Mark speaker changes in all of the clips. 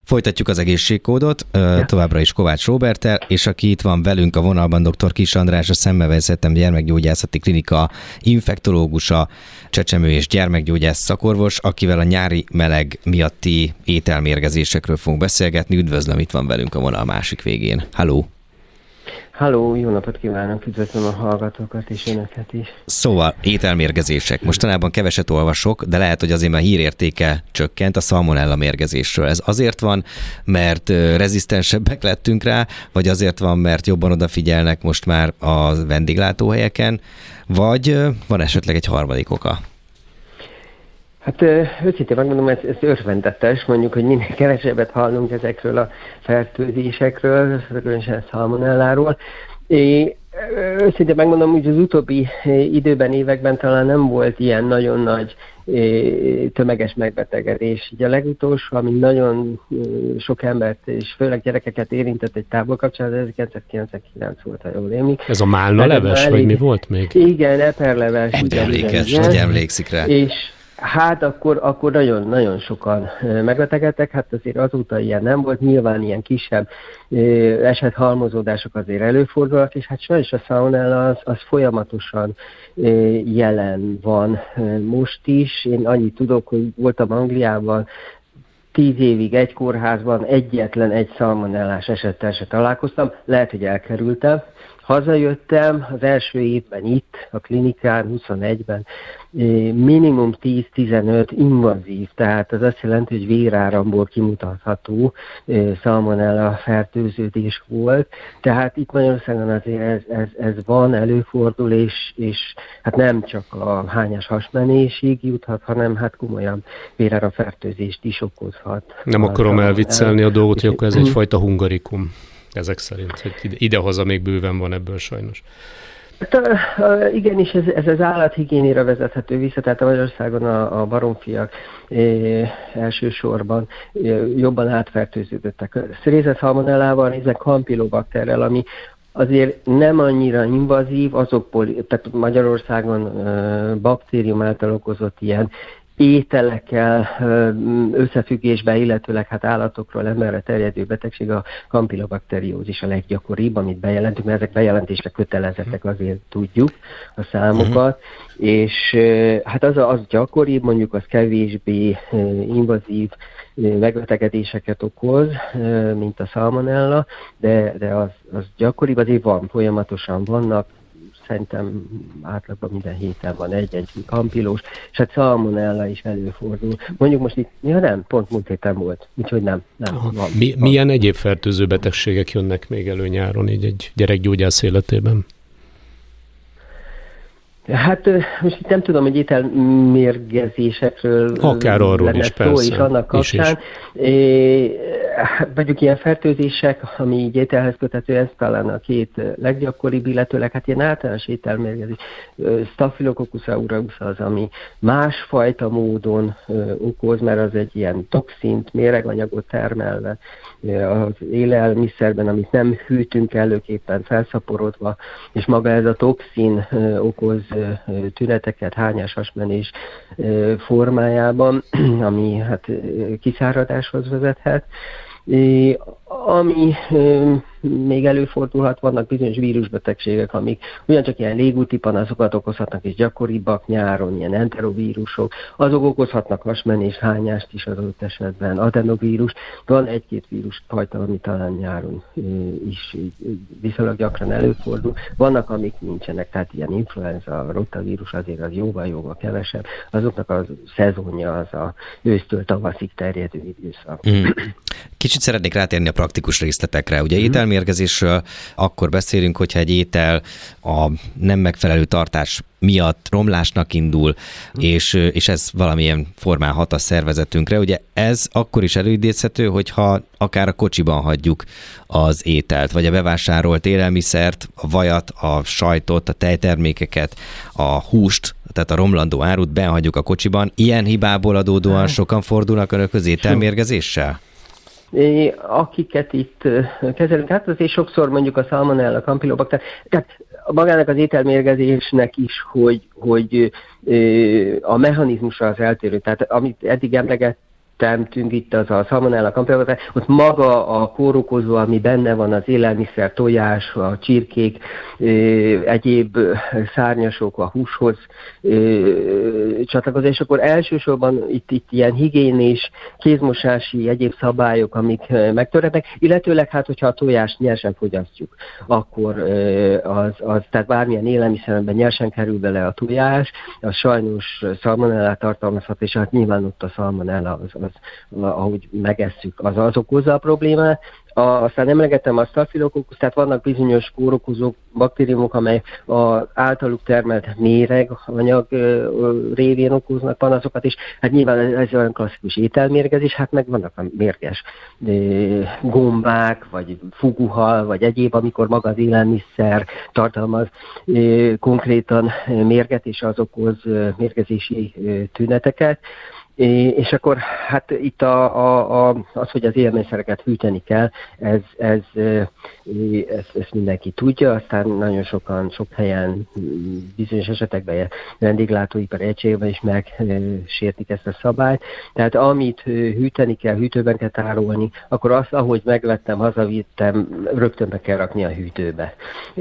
Speaker 1: Folytatjuk az egészségkódot, továbbra is Kovács Róberttel, és aki itt van velünk a vonalban, dr. Kiss András, a Szemmelweis Egyetem gyermekgyógyászati klinika infektológusa, csecsemő- és gyermekgyógyász szakorvos, akivel a nyári meleg miatti ételmérgezésekről fogunk beszélgetni. Üdvözlöm, itt van velünk a vonal másik végén. Halló!
Speaker 2: Halló, jó napot kívánok, üdvözlöm a hallgatókat és önöket is.
Speaker 1: Szóval ételmérgezések. Mostanában keveset olvasok, de lehet, hogy azért már hírértéke csökkent a szalmonella mérgezésről. Ez azért van, mert rezisztensebbek lettünk rá, vagy azért van, mert jobban odafigyelnek most már a vendéglátóhelyeken, vagy van esetleg egy harmadik oka?
Speaker 2: Hát őszintén megmondom, ez örvendetes, mondjuk, hogy minél kevesebbet hallunk ezekről a fertőzésekről, különösen szalmonelláról. Őszintén megmondom, hogy az utóbbi időben, években talán nem volt ilyen nagyon nagy tömeges megbetegedés. Ugye a legutolsó, ami nagyon sok embert, és főleg gyerekeket érintett egy távolkapcsolat, 1999 volt, ha jól émlik.
Speaker 3: Ez a málnaleves, vagy mi volt még?
Speaker 2: Igen, eperleves.
Speaker 1: Hogy emlékszik rá.
Speaker 2: És hát akkor nagyon-nagyon sokan megbetegedtek, hát azért azóta ilyen nem volt, nyilván ilyen kisebb esethalmozódások azért előfordulnak, és hát sajnos a szalmonella az folyamatosan jelen van most is. Én annyit tudok, hogy voltam Angliában, 10 évig egy kórházban egyetlen egy szalmonellás esettel se találkoztam, lehet, hogy elkerültem. Hazajöttem az első évben itt, a klinikán, 21-ben, minimum 10-15 invazív, tehát az azt jelenti, hogy véráramból kimutatható szalmonella fertőződés volt. Tehát itt Magyarországon azért ez van, előfordul, és hát nem csak a hányás hasmenésig juthat, hanem hát komolyabb véráram fertőzést is okozhat.
Speaker 3: Nem akarom elviccelni a dolgot, hogy akkor ez egyfajta hungarikum. Ezek szerint, hogy idehaza még bőven van ebből sajnos.
Speaker 2: Igenis, ez az állathigiénére vezethető vissza, tehát a Magyarországon a baromfiak elsősorban jobban átfertőződöttek. Szérézett szalmonellával, ezek kampilobakterrel, ami azért nem annyira invazív, azokból, tehát Magyarországon baktérium által okozott ilyen ételekkel összefüggésben, illetőleg hát állatokról emberre terjedő betegség, a kampilobakteriózis a leggyakoribb, amit bejelentünk, mert ezek bejelentésre kötelezettek, azért tudjuk a számokat, és hát az gyakoribb, mondjuk az kevésbé invazív megbetegedéseket okoz, mint a szalmonella, de az gyakoribb, azért van, folyamatosan vannak, szerintem átlagban minden héten van egy kampilós, és hát szalmonella is előfordul. Mondjuk most itt, pont múlt héten volt, úgyhogy nem van.
Speaker 3: Milyen egyéb fertőző betegségek jönnek még elő nyáron így egy gyerekgyógyász életében?
Speaker 2: Hát most itt nem tudom, hogy ételmérgezésekről
Speaker 3: akár arról
Speaker 2: lenne
Speaker 3: is,
Speaker 2: szó
Speaker 3: persze,
Speaker 2: is annak kapcsán. Mondjuk ilyen fertőzések, ami így ételhez köthető, ez talán a két leggyakoribb, illetőleg hát ilyen általános ételmérgezés. Staphylococcus aureus az, ami másfajta módon okoz, mert az egy ilyen toxint, méreganyagot termelve az élelmiszerben, amit nem hűtünk előképpen felszaporodva, és maga ez a toxin okoz tüneteket, hányás, hasmenés formájában, ami hát kiszáradáshoz vezethet. Ami még előfordulhat, vannak bizonyos vírusbetegségek, amik ugyancsak ilyen légúti panaszokat okozhatnak, és gyakoribbak nyáron, ilyen enterovírusok, azok okozhatnak hasmenést, hányást is az adott esetben, adenovírus. Van egy-két vírusfajta, ami talán nyáron is viszonylag gyakran előfordul. Vannak, amik nincsenek, tehát ilyen influenza, rotavírus azért az jóval kevesebb. Azoknak a szezonja az a ősztől tavaszig terjedő időszak.
Speaker 1: Kicsit szeretnék rátérni a praktikus részletekre. Ugye ételmérgezésről akkor beszélünk, hogyha egy étel a nem megfelelő tartás miatt romlásnak indul, és ez valamilyen formán hat a szervezetünkre. Ugye ez akkor is előidézhető, hogyha akár a kocsiban hagyjuk az ételt, vagy a bevásárolt élelmiszert, a vajat, a sajtot, a tejtermékeket, a húst, tehát a romlandó árut behagyjuk a kocsiban. Ilyen hibából adódóan sokan fordulnak önökhöz ételmérgezéssel?
Speaker 2: Akiket itt kezelünk, hát azért sokszor mondjuk a szalmonella, kampilobakter, tehát magának az ételmérgezésnek is, hogy a mechanizmusa az eltérő. Tehát amit eddig termtünk itt az a Salmonella campylobacter, ott maga a kórokozó, ami benne van az élelmiszer, tojás, a csirkék, egyéb szárnyasok a húshoz csatlakozás, és akkor elsősorban itt ilyen higiénés, kézmosási, egyéb szabályok, amik megtörhetnek, illetőleg hát, hogyha a tojást nyersen fogyasztjuk, akkor tehát bármilyen élelmiszerben nyersen kerül bele a tojás, az sajnos szalmonellát tartalmazhat, és hát nyilván ott a szalmonella, ahogy megesszük, az okozza a problémát. Aztán emlegettem a Staphylococcus, tehát vannak bizonyos kórokozók, baktériumok, amelyek az általuk termelt méreganyag révén okoznak panaszokat, és hát nyilván ez olyan klasszikus ételmérgezés, hát meg vannak a mérges gombák, vagy fuguhal, vagy egyéb, amikor maga az élelmiszer tartalmaz konkrétan mérget, és az okoz mérgezési tüneteket. És akkor hát itt az, hogy az élelmiszereket hűteni kell, ezt mindenki tudja, aztán nagyon sok helyen, bizonyos esetekben vendéglátóipari egységben is megsértik ezt a szabályt. Tehát amit hűteni kell, hűtőben kell tárolni, akkor azt, ahogy megvettem, hazavittem, rögtön be kell rakni a hűtőbe.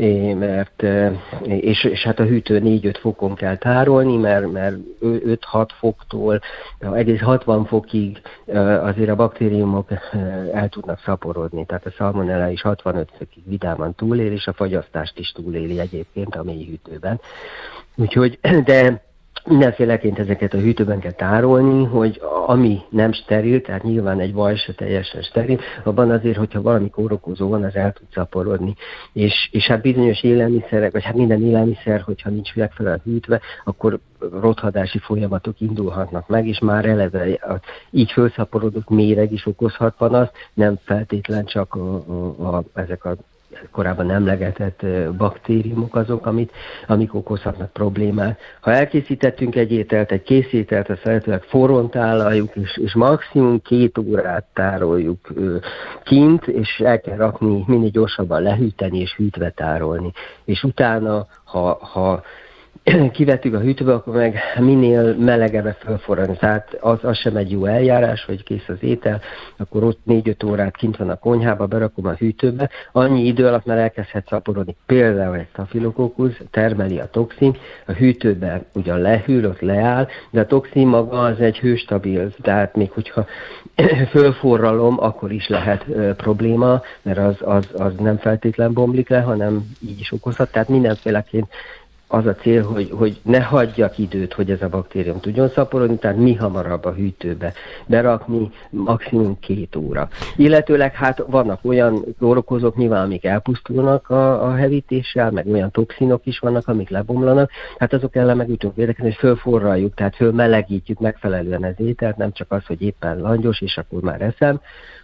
Speaker 2: És hát a hűtő 4-5 fokon kell tárolni, mert 5-6 foktól egész 60 fokig azért a baktériumok el tudnak szaporodni, tehát a szalmonella is 65 fokig vidáman túlél, és a fagyasztást is túléli egyébként a mély hűtőben. Úgyhogy, de mindenféleként ezeket a hűtőben kell tárolni, hogy ami nem steril, tehát nyilván egy vaj se teljesen steril, abban azért, hogyha valami kórokozó van, az el tud szaporodni. És hát bizonyos élelmiszerek, vagy hát minden élelmiszer, hogyha nincs megfelelően hűtve, akkor rothadási folyamatok indulhatnak meg, és már eleve így felszaporodott méreg is okozhat panaszt, nem feltétlen csak ezek a korábban emlegetett baktériumok azok, amik okozhatnak problémát. Ha elkészítettünk egy ételt, egy készételt, azt lehetőleg forrón tálaljuk, és maximum 2 órát tároljuk kint, és el kell rakni, minél gyorsabban lehűteni és hűtve tárolni. És utána, ha kivettük a hűtőbe, akkor meg minél melegebbre felforrani. Tehát az sem egy jó eljárás, hogy kész az étel, akkor ott 4-5 órát kint van a konyhába, berakom a hűtőbe. Annyi idő alatt már elkezdhet szaporodni. Például egy Staphylococcus termeli a toxin, a hűtőben ugyan lehűl, ott leáll, de a toxin maga az egy hőstabil, tehát még hogyha fölforralom, akkor is lehet probléma, mert az nem feltétlen bomlik le, hanem így is okozhat. Tehát mindenféleként az a cél, hogy ne hagyjak időt, hogy ez a baktérium tudjon szaporodni, tehát mi hamarabb a hűtőbe berakni, maximum 2 óra. Illetőleg hát vannak olyan kórokozók nyilván, amik elpusztulnak a hevítéssel, meg olyan toxinok is vannak, amik lebomlanak, hát azok ellen meg úgy tudunk védekezni, hogy fölforraljuk, tehát fölmelegítjük megfelelően az ételt, nem csak az, hogy éppen langyos, és akkor már eszem,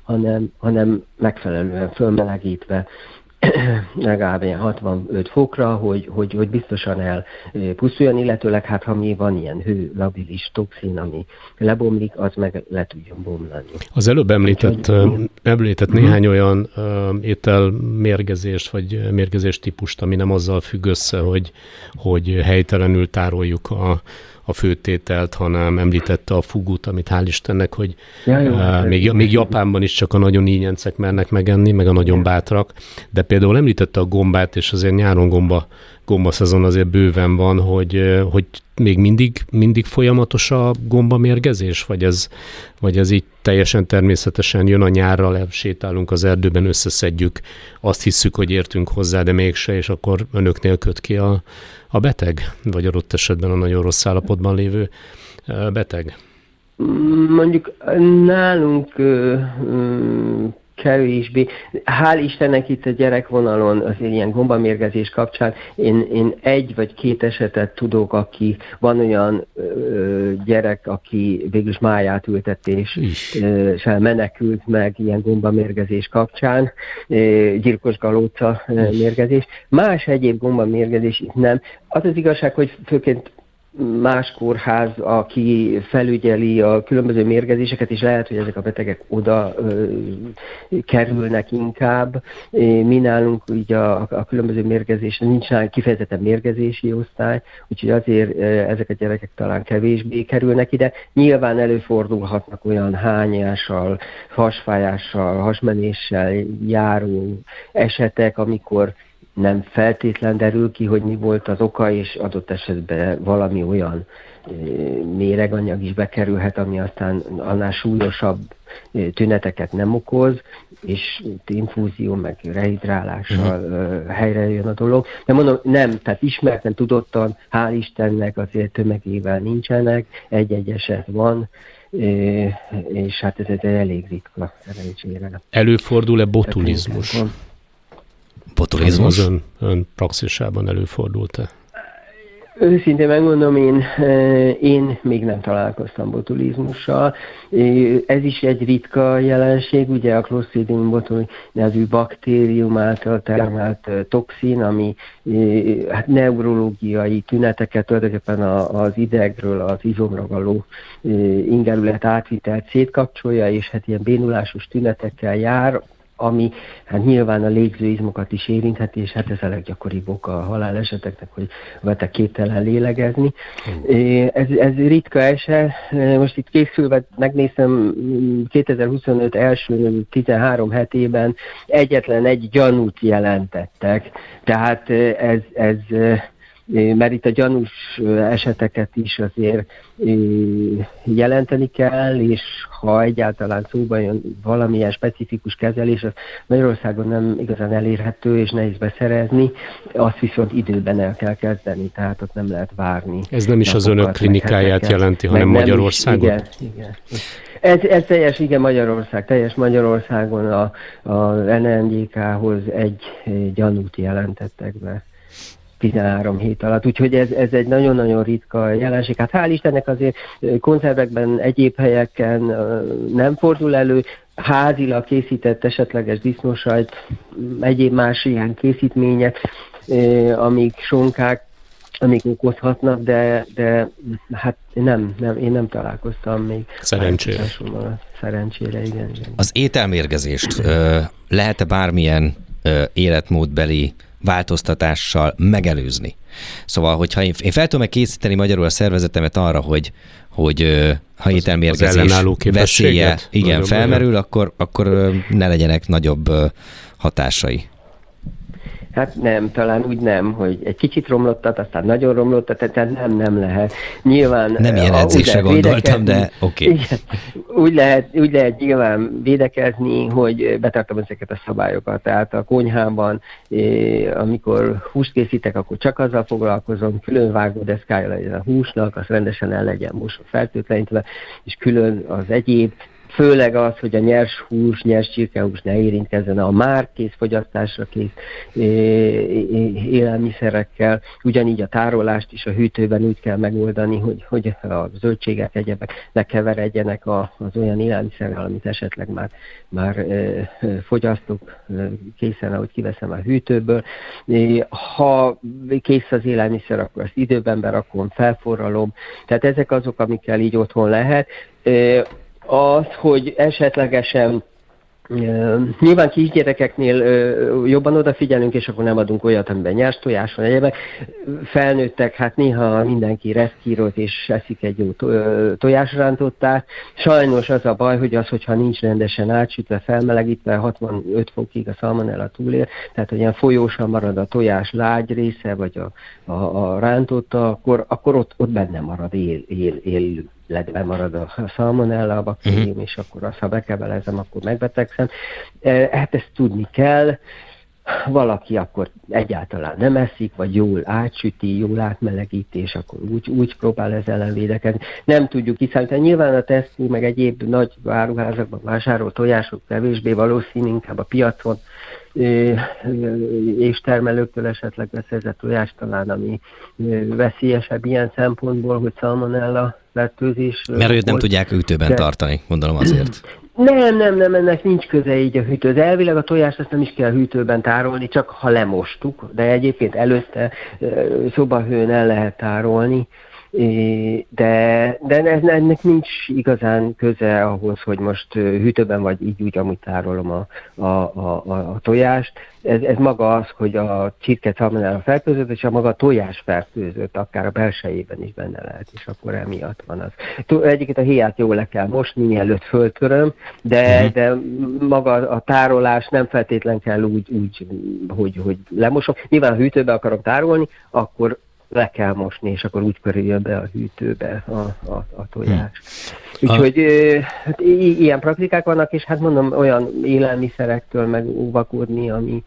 Speaker 2: hanem megfelelően fölmelegítve, legalább 65 fokra, hogy biztosan elpusztuljon, illetőleg hát ha mi van ilyen hőlabilis toxin, ami lebomlik, az meg le tudjon bomlani.
Speaker 3: Az előbb említett néhány olyan ételmérgezést, vagy mérgezés típust, ami nem azzal függ össze, hogy helytelenül tároljuk a főtételt, hanem említette a fugut, amit hál' Istennek, hogy még Japánban is csak a nagyon ínyencek mernek megenni, meg a nagyon bátrak, de például említette a gombát, és azért nyáron gomba szezon azért bőven van, hogy még mindig folyamatos a gombamérgezés, vagy ez így teljesen természetesen jön a nyárral, sétálunk az erdőben, összeszedjük, azt hisszük, hogy értünk hozzá, de mégse, és akkor önöknél köt ki a beteg, vagy adott esetben a nagyon rossz állapotban lévő beteg?
Speaker 2: Mondjuk nálunk kevésbé. Hál' Istennek itt a gyerekvonalon az ilyen gombamérgezés kapcsán én 1 vagy 2 esetet tudok, aki van olyan gyerek, aki végülis májátültetéssel menekült meg ilyen gombamérgezés kapcsán, gyilkos galóca mérgezés. Más egyéb gombamérgezés itt nem. Az az igazság, hogy főként más kórház, aki felügyeli a különböző mérgezéseket, és lehet, hogy ezek a betegek oda kerülnek inkább. Mi nálunk így a különböző mérgezésen nincs kifejezetten mérgezési osztály, úgyhogy azért ezek a gyerekek talán kevésbé kerülnek ide. Nyilván előfordulhatnak olyan hányással, hasfájással, hasmenéssel járó esetek, amikor nem feltétlen derül ki, hogy mi volt az oka, és adott esetben valami olyan méreganyag is bekerülhet, ami aztán annál súlyosabb tüneteket nem okoz, és infúzió, meg rehidrálással helyre jön a dolog. De mondom, nem, tehát ismerten, tudottan, hál' Istennek azért tömegével nincsenek, egy-egy eset van, és hát ez elég ritka, szerencsére.
Speaker 3: Előfordul-e botulizmus?
Speaker 1: Botulizmus?
Speaker 3: Az ön praxisában előfordult-e?
Speaker 2: Őszintén megmondom, én még nem találkoztam botulizmussal. Ez is egy ritka jelenség, ugye a Clostridium botulinum nevű baktérium által termelt toxin, ami hát neurológiai tüneteket, tulajdonképpen az idegről az izomra való ingerület átvitelt szétkapcsolja, és hát ilyen bénulásos tünetekkel jár, ami hát nyilván a légzőizmokat is érintheti, és hát ez a leggyakoribb oka a haláleseteknek, hogy a beteg képtelen lélegezni. Ez ritka eset. Most itt készülve megnéztem 2025 első 13 hetében egyetlen egy gyanút jelentettek. Tehát ez mert itt a gyanús eseteket is azért jelenteni kell, és ha egyáltalán szóba jön valamilyen specifikus kezelés, az Magyarországon nem igazán elérhető és nehéz beszerezni, azt viszont időben el kell kezdeni, tehát ott nem lehet várni.
Speaker 3: Ez nem is az önök klinikáját jelenti, hanem Magyarországon?
Speaker 2: Igen. Ez teljes, igen, Magyarország, teljes Magyarországon az NNGK-hoz egy gyanút jelentettek be 13 hét alatt, úgyhogy ez egy nagyon-nagyon ritka jelenség. Hát hál' Istennek azért koncervekben, egyéb helyeken nem fordul elő, házilag készített esetleges disznósajt, egyéb más ilyen készítmények, amik sonkák, amik okozhatnak, de hát én nem találkoztam még.
Speaker 3: Szerencsére.
Speaker 2: Szerencsére, igen.
Speaker 1: Az ételmérgezést lehet-e bármilyen életmódbeli változtatással megelőzni? Szóval, hogyha én fel tudom készíteni magyarul a szervezetemet arra, hogy ha ételmérgezés veszélye felmerül, akkor ne legyenek nagyobb hatásai.
Speaker 2: Hát nem, talán úgy nem, hogy egy kicsit romlottat, aztán nagyon romlottat, tehát nem lehet. Nyilván
Speaker 1: nem ilyen edzésre gondoltam, de oké.
Speaker 2: Okay. Úgy lehet nyilván védekezni, hogy betartom ezeket a szabályokat. Tehát a konyhában, amikor húst készítek, akkor csak azzal foglalkozom, külön vágódeszkája legyen a húsnak, az rendesen el legyen mosva, fertőtlenítve, és külön az egyéb, főleg az, hogy a nyers hús, nyers csirkehús ne érintkezzen a már kész fogyasztásra kész élelmiszerekkel. Ugyanígy a tárolást is a hűtőben úgy kell megoldani, hogy a zöldségek, egyebek ne keveredjenek az olyan élelmiszerrel, amit esetleg már fogyasztok készen, ahogy kiveszem a hűtőből. Ha kész az élelmiszer, akkor azt időben berakom, felforralom. Tehát ezek azok, amikkel így otthon lehet. Az, hogy esetlegesen nyilván kisgyerekeknél jobban odafigyelünk, és akkor nem adunk olyat, amiben nyers tojás van, egyébként. Felnőttek, hát néha mindenki reszkírolt, és eszik egy jó tojásrántottát. Sajnos az a baj, hogyha nincs rendesen átsütve, felmelegítve, 65 fokig a szalmonella túlér, tehát hogy ilyen folyósan marad a tojás lágy része, vagy a rántotta, akkor ott benne marad életben marad a szalmonella, a baktérium, és akkor azt, ha bekebelezem, akkor megbetegszem. Hát ezt tudni kell. Valaki akkor egyáltalán nem eszik, vagy jól átsüti, jól átmelegíti, és akkor úgy próbál ezzel ellen védekezni. Nem tudjuk kiszámítani. Nyilván a Tesco, meg egyéb nagy áruházakban vásárolt tojások kevésbé valószínű, inkább a piacon és termelőktől esetleg beszerzett tojás talán, ami veszélyesebb ilyen szempontból, hogy szalmonella fertőzés.
Speaker 1: Mert őt nem tudják hűtőben tartani, gondolom azért.
Speaker 2: Nem, ennek nincs köze így a hűtőhöz. Elvileg a tojást azt nem is kell hűtőben tárolni, csak ha lemostuk, de egyébként előtte szobahőn el lehet tárolni, De ennek nincs igazán köze ahhoz, hogy most hűtőben vagy így úgy amúgy tárolom a tojást. Ez maga az, hogy a csirke szalmonella fertőzött, és a maga tojás fertőzött, akár a belsejében is benne lehet, és akkor emiatt van az. Egyébként a héját jól le kell mosni, mielőtt föltöröm, de maga a tárolás nem feltétlen kell úgy hogy lemosom. Nyilván, ha hűtőbe akarom tárolni, akkor le kell mosni, és akkor úgy kerüljön be a hűtőbe a tojás. Úgyhogy ilyen praktikák vannak, és hát mondom, olyan élelmiszerektől meg óvakodni, ami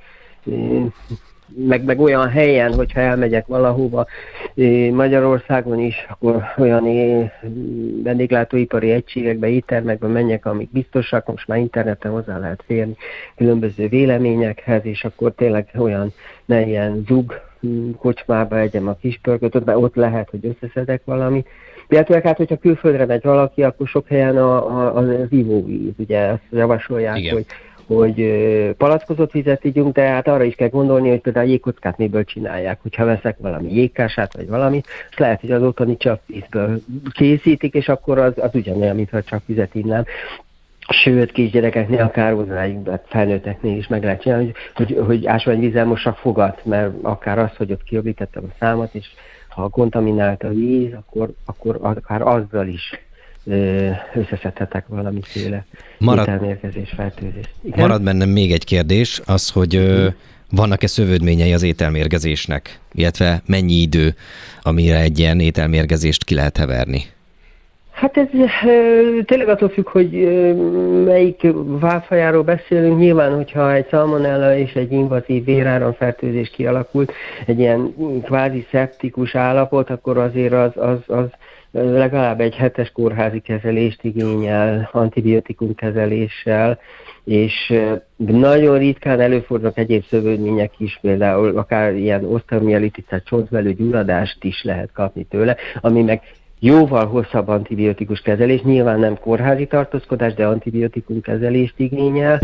Speaker 2: meg olyan helyen, hogyha elmegyek valahova, Magyarországon is, akkor olyan vendéglátóipari egységekbe, éttermekbe menjek, amik biztosak, most már interneten hozzá lehet férni különböző véleményekhez, és akkor tényleg olyan, ne ilyen zug kocsmába egyem a kispörkötöt, mert ott lehet, hogy összeszedek valamit. Illetve hát, hogyha külföldre megy valaki, akkor sok helyen az ivóvíz, ugye ezt javasolják, igen, hogy palackozott vizet ígyunk, de hát arra is kell gondolni, hogy például a jégkockát miből csinálják. Hogyha veszek valami jégkását, vagy valamit, és lehet, hogy az otthoni csapvízből készítik, és akkor az ugyanolyan, mintha csak vizet innám. Sőt, kisgyerekeknél, akár hozzájuk, de felnőtteknél is meg lehet csinálni, hogy ásványvízzel mossa fogat, mert akár az, hogy ott kiöblítettem a számat, és ha kontaminált a víz, akkor akár azzal is összeszedhetek valamiféle ételmérgezés, fertőzés.
Speaker 1: Marad bennem még egy kérdés, az, hogy vannak-e szövődményei az ételmérgezésnek, illetve mennyi idő, amire egy ilyen ételmérgezést ki lehet heverni?
Speaker 2: Hát ez tényleg attól függ, hogy melyik válfajáról beszélünk. Nyilván, hogyha egy szalmonella és egy invazív véráramfertőzés kialakult, egy ilyen kvázi szeptikus állapot, akkor azért az legalább egy 7-es kórházi kezelést igényel, antibiotikum kezeléssel, és nagyon ritkán előfordulnak egyéb szövődmények is, például akár ilyen oszteomielitis, tehát csontvelő gyulladást is lehet kapni tőle, ami meg jóval hosszabb antibiotikus kezelés, nyilván nem kórházi tartózkodás, de antibiotikum kezelést igényel.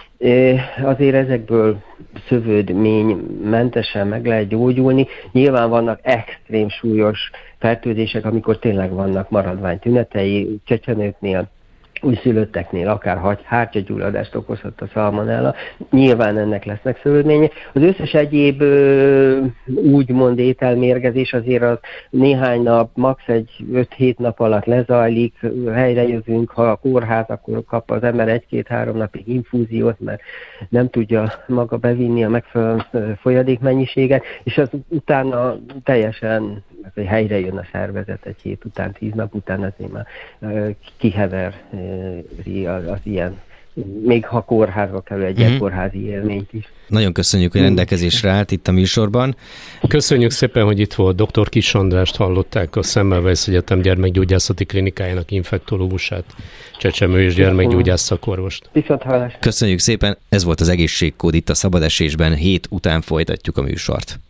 Speaker 2: Azért ezekből szövődménymentesen meg lehet gyógyulni. Nyilván vannak extrém súlyos fertőzések, amikor tényleg vannak maradványtünetei, csecsemőknél, újszülötteknél, akár hártyagyulladást okozhat a szalmonella. Nyilván ennek lesznek szövődmények. Az összes egyéb úgymond ételmérgezés azért az néhány nap, max. egy 5-7 nap alatt lezajlik, helyrejövünk, ha a kórház, akkor kap az ember 1-2-3 napig infúziót, mert nem tudja maga bevinni a megfelelő folyadékmennyiséget, és az utána teljesen helyre jön a szervezet egy hét után, 10 nap után, azért már kiheveri az ilyen, még ha kórházba kerül egy ilyen kórházi élményt is.
Speaker 1: Nagyon köszönjük, hogy rendelkezésre állt itt a műsorban.
Speaker 3: Köszönjük szépen, hogy itt volt. Dr. Kiss Andrást hallották, a Semmelweis Egyetem gyermekgyógyászati klinikájának infektológusát, csecsemő- és gyermekgyógyász szakorvost.
Speaker 2: Viszonthallásra.
Speaker 1: Köszönjük szépen, ez volt az Egészségkód itt a Szabad Esésben, 7 után folytatjuk a műsort.